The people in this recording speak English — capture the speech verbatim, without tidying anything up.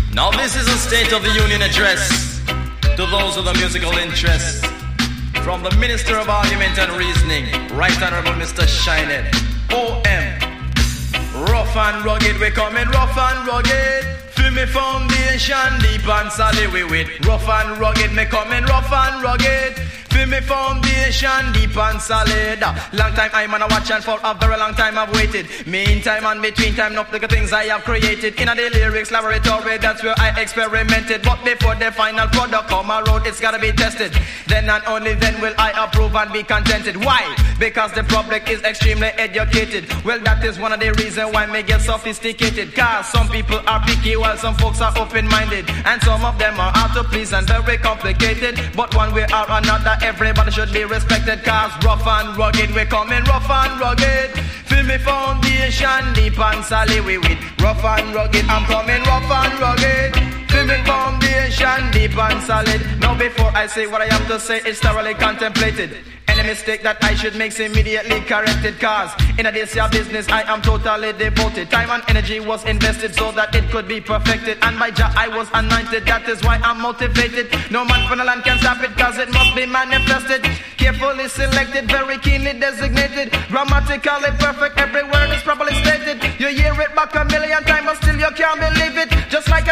Now this is a State of the Union address to those with a musical interest. From the Minister of Argument and Reasoning, Right Honorable Mister Shined. O M. Rough and rugged, we coming rough and rugged. Feel me foundation deep and solid we with. Rough and rugged, me coming rough and rugged. Feel me foundation deep and solid. Long time I'm on a watch and for a very long time I've waited. Meantime and between time, no the things I have created. In a the lyrics laboratory, that's where I experimented. But before the final product come around, it's gotta be tested. Then and only then will I approve and be contented. Why? Because the public is extremely educated. Well, that is one of the reasons why me get sophisticated. Cause some people are picky while some folks are open-minded. And some of them are hard to please and very complicated. But one way or another, everybody should be respected. Cause rough and rugged, we coming rough and rugged. Feel me foundation deep and solid we with. Rough and rugged, I'm coming rough and rugged. Feel me foundation deep and solid. Now before I say what I have to say, it's thoroughly contemplated. Any mistake that I should make is immediately corrected. Cause in a this year business I am totally devoted. Time and energy was invested so that it could be perfected. And by Jah I was anointed, that is why I'm motivated. No man from the land can stop it cause it must be manifested. Carefully selected, very keenly designated. Grammatically perfect, every word is properly stated. You hear it back a million times but still you can't believe it. Just like a